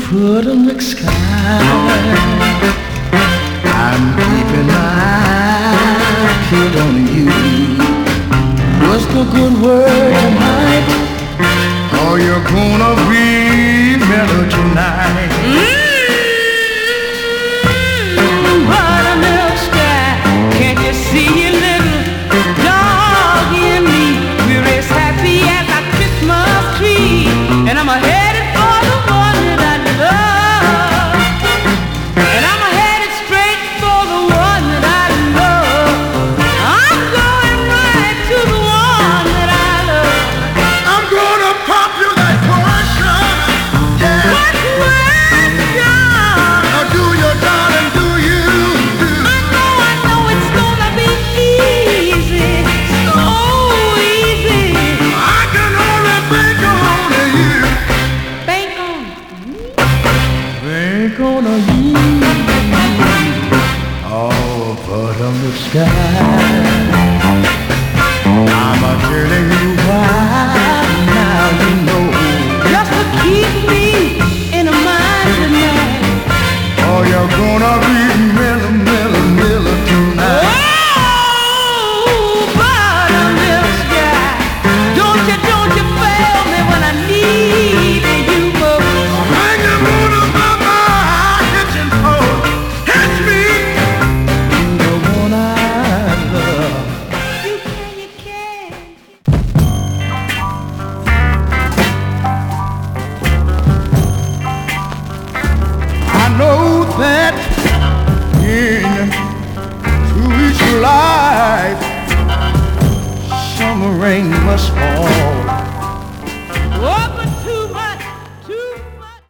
put in the sky. I'm keeping my eye put on you. What's the good word tonight? Oh, you're gonna be better tonight. Buttermilk sky, can't you see a little dog in me? We're as happy as a Christmas tree, and I'm headed for the one that I love. And I'm headed straight for the one that I love. I'm going right to the one that I love. I'm gonna pop you that question. Yeah. What question? Now do your darling, do you? I know it's gonna be easy, so easy. I can only bank on you. Bank on me? Bank on you. Oh, put on the sky. I'm telling you why. Now you know. Just to keep me in a mind tonight. Oh, you're gonna be mellow tonight. Oh, buttermilk sky, don't you fail me when I need you most. Hanging on about my kitchen floor, catch me, the one I love. You can. I know that in to each life some rain must fall.